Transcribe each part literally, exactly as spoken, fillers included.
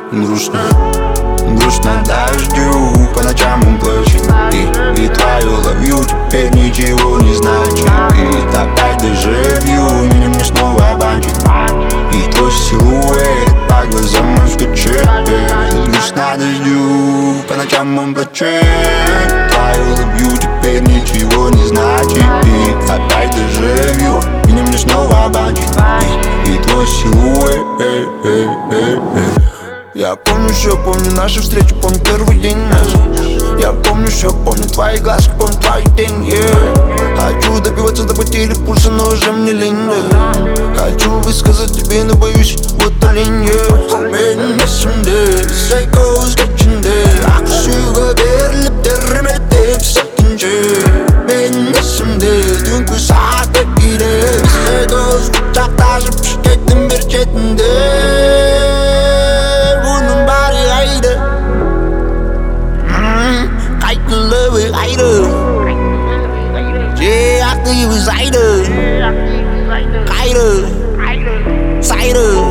Грустно, грустно дождю, по ночам он плачет. И, и твою ловью теперь ничего не значит. И опять дежавю, меня мне снова банчит. И твой силуэт по глазам он скачет. Грустно дождю, по ночам он плачет. Твою ловью теперь ничего не значит. И опять дежавю, меня мне снова банчит. И, и твой силуэт. Я помню все, помню наши встречи, помню первый день наш. Я помню все, помню твои глазки, помню твои тени, yeah. Хочу добиваться до потери пульса, но уже мне лень, yeah. Хочу высказать тебе, но боюсь, вот олень, yeah. Benim esimde, psychos geçinde Aksıga verilip derime hep sakince Benim esimde, dünkü saate girer Psychos kucaklaşıp şirketin bir chatinde với ấy được, yeah, ác đi với giấy được, cái được, say được,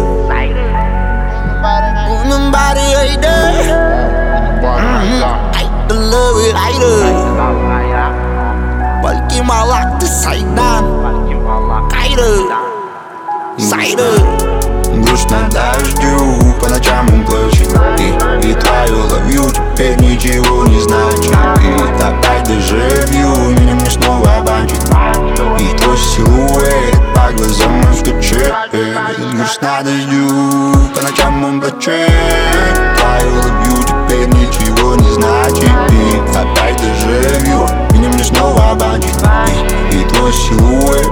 muốn body ấy đấy, ấy từ lơ với ấy được, belki malak từ say đan, cái được, say được. Грустно дождю, по ночам он плачет. И, и твою ловью теперь ничего не значит. И опять дежавю, меня мне снова банчит. И твой силуэт по глазам он скачет. Грустно дождю, по ночам он плачет. Твою ловью теперь ничего не значит. И опять дежавю, меня мне снова банчит. И, и твой силуэт.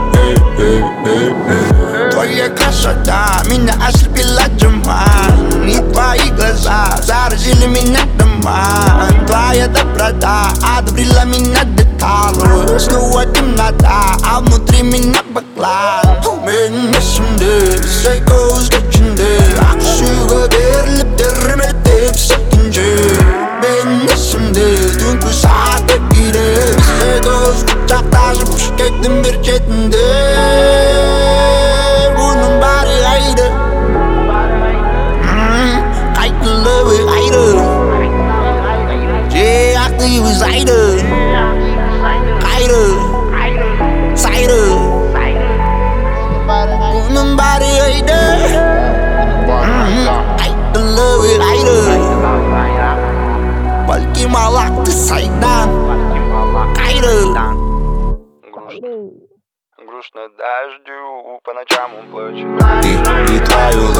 Твоя красота меня ослепила туман. И твои глаза заразили меня туман. Твоя доброта одобрила меня деталью. Снова темнота, а внутри меня баклан. Benim esimde, psychos geçinde Aksıga verilip derime hep sakince Benim esimde, dünkü saate girer Psychos kucaklaşıp şirketin bir chatinde Bunun bari ayrı Kayıtlı ve ayrı yeah, aklı ve zaydı Gayrı Sayrı Bunun bari ayrı Kayıtlı ve ayrı Belki malaktı saydan Gayrı Грустно дождю, по ночам он плачет. И, и твою